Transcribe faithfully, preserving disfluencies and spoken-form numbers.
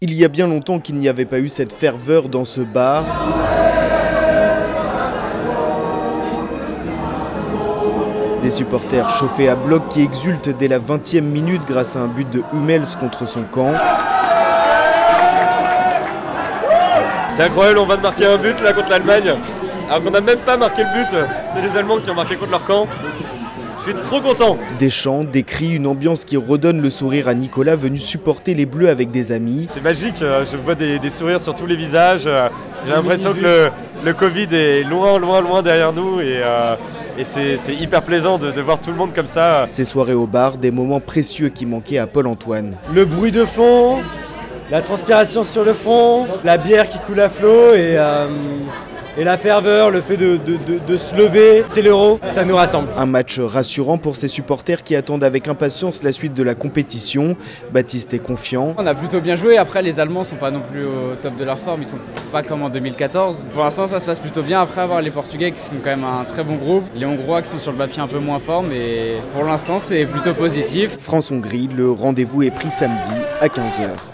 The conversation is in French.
Il y a bien longtemps qu'il n'y avait pas eu cette ferveur dans ce bar. Des supporters chauffés à bloc qui exultent dès la vingtième minute grâce à un but de Hummels contre son camp. C'est incroyable, on va de marquer un but là contre l'Allemagne, alors qu'on n'a même pas marqué le but. C'est les Allemands qui ont marqué contre leur camp. Je suis trop content. Des chants, des cris, une ambiance qui redonne le sourire à Nicolas venu supporter les Bleus avec des amis. C'est magique, je vois des, des sourires sur tous les visages. J'ai l'impression que le, le Covid est loin, loin, loin derrière nous et, euh, et c'est, c'est hyper plaisant de, de voir tout le monde comme ça. Ces soirées au bar, des moments précieux qui manquaient à Paul-Antoine. Le bruit de fond, la transpiration sur le front, la bière qui coule à flot et... Euh... Et la ferveur, le fait de, de, de, de se lever, c'est l'Euro, ça nous rassemble. Un match rassurant pour ces supporters qui attendent avec impatience la suite de la compétition. Baptiste est confiant. On a plutôt bien joué, après les Allemands sont pas non plus au top de leur forme, ils sont pas comme en deux mille quatorze. Pour l'instant ça se passe plutôt bien, après avoir les Portugais qui sont quand même un très bon groupe, les Hongrois qui sont sur le papier un peu moins forts, mais pour l'instant c'est plutôt positif. France-Hongrie, le rendez-vous est pris samedi à quinze heures.